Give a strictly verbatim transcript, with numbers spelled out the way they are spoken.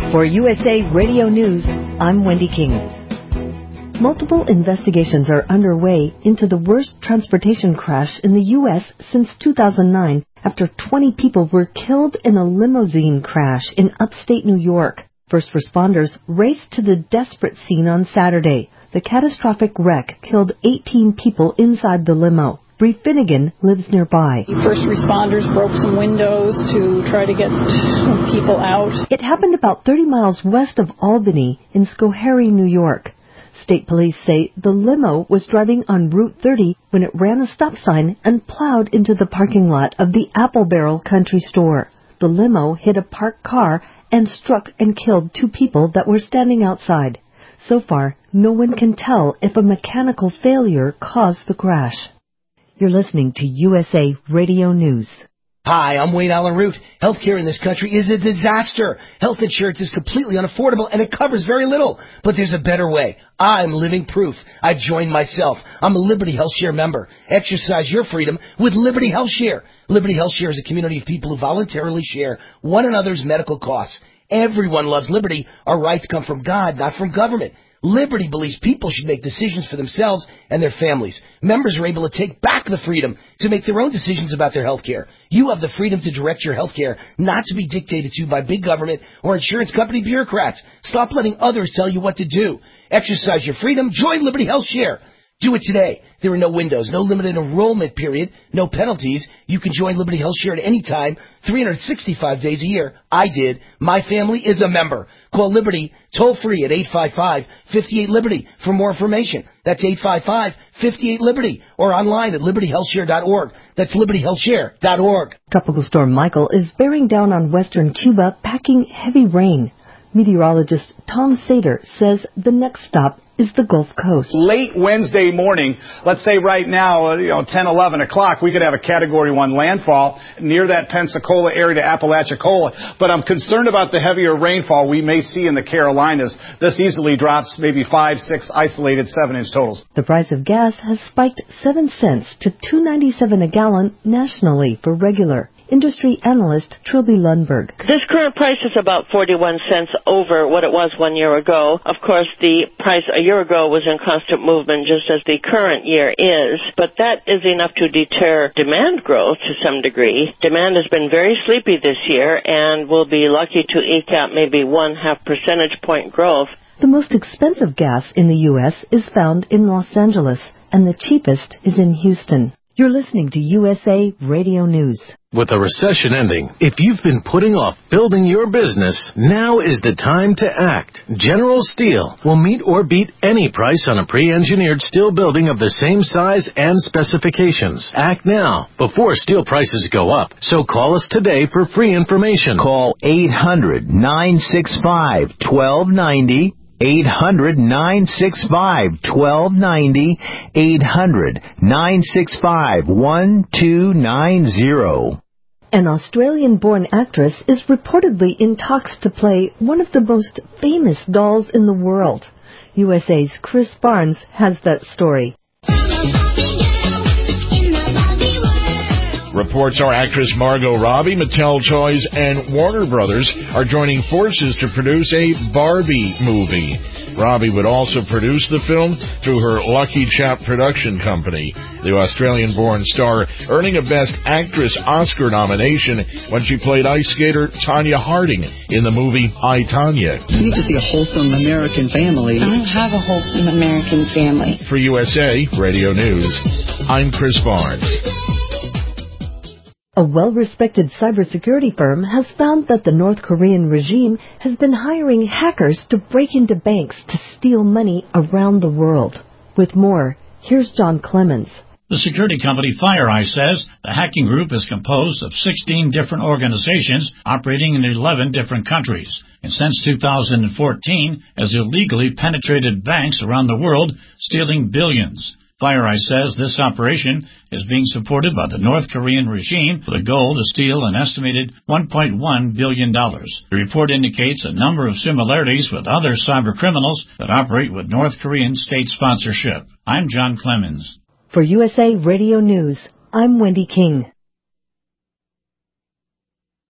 For U S A Radio News, I'm Wendy King. Multiple investigations are underway into the worst transportation crash in the U S since two thousand nine after twenty people were killed in a limousine crash in upstate New York. First responders raced to the desperate scene on Saturday. The catastrophic wreck killed eighteen people inside the limo. Bree Finnegan lives nearby. First responders broke some windows to try to get people out. It happened about thirty miles west of Albany in Schoharie, New York. State police say the limo was driving on Route thirty when it ran a stop sign and plowed into the parking lot of the Apple Barrel Country Store. The limo hit a parked car and struck and killed two people that were standing outside. So far, no one can tell if a mechanical failure caused the crash. You're listening to U S A Radio News. Hi, I'm Wayne Allen Root. Healthcare in this country is a disaster. Health insurance is completely unaffordable, and it covers very little. But there's a better way. I'm living proof. I've joined myself. I'm a Liberty HealthShare member. Exercise your freedom with Liberty HealthShare. Liberty HealthShare is a community of people who voluntarily share one another's medical costs. Everyone loves Liberty. Our rights come from God, not from government. Liberty believes people should make decisions for themselves and their families. Members are able to take back the freedom to make their own decisions about their health care. You have the freedom to direct your health care, not to be dictated to by big government or insurance company bureaucrats. Stop letting others tell you what to do. Exercise your freedom. Join Liberty HealthShare. Do it today. There are no windows, no limited enrollment period, no penalties. You can join Liberty HealthShare at any time, three hundred sixty-five days a year. I did. My family is a member. Call Liberty toll free at eight five five, five eight, Liberty for more information. That's eight five five, five eight, Liberty or online at liberty health share dot org. That's liberty health share dot org. Tropical storm Michael is bearing down on western Cuba, packing heavy rain. Meteorologist Tom Sater says the next stop is the Gulf Coast. Late Wednesday morning, let's say right now, you know, ten, eleven o'clock, we could have a Category one landfall near that Pensacola area to Apalachicola. But I'm concerned about the heavier rainfall we may see in the Carolinas. This easily drops maybe five, six isolated seven-inch totals. The price of gas has spiked seven cents to two ninety-seven a gallon nationally for regular. Industry analyst Trilby Lundberg. This current price is about forty-one cents over what it was one year ago. Of course, the price a year ago was in constant movement, just as the current year is, but that is enough to deter demand growth to some degree. Demand has been very sleepy this year, and we'll be lucky to eke out maybe one half percentage point growth. The most expensive gas in the U S is found in Los Angeles, and the cheapest is in Houston. You're listening to U S A Radio News. With a recession ending, if you've been putting off building your business, now is the time to act. General Steel will meet or beat any price on a pre-engineered steel building of the same size and specifications. Act now, before steel prices go up. So call us today for free information. Call eight hundred, nine six five, one two nine zero. eight hundred, nine six five, one two nine zero. eight hundred, nine six five, one two nine zero. An Australian-born actress is reportedly in talks to play one of the most famous dolls in the world. U S A's Chris Barnes has that story. Reports are actress Margot Robbie, Mattel Toys, and Warner Brothers are joining forces to produce a Barbie movie. Robbie would also produce the film through her Lucky Chap production company. The Australian-born star earning a Best Actress Oscar nomination when she played ice skater Tonya Harding in the movie I, Tonya. You need to see a wholesome American family. I don't have a wholesome American family. For U S A Radio News, I'm Chris Barnes. A well-respected cybersecurity firm has found that the North Korean regime has been hiring hackers to break into banks to steal money around the world. With more, here's John Clemens. The security company FireEye says the hacking group is composed of sixteen different organizations operating in eleven different countries. And since two thousand fourteen, has illegally penetrated banks around the world, stealing billions. FireEye says this operation is being supported by the North Korean regime with a goal to steal an estimated one point one billion dollars. The report indicates a number of similarities with other cyber criminals that operate with North Korean state sponsorship. I'm John Clemens. For U S A Radio News, I'm Wendy King.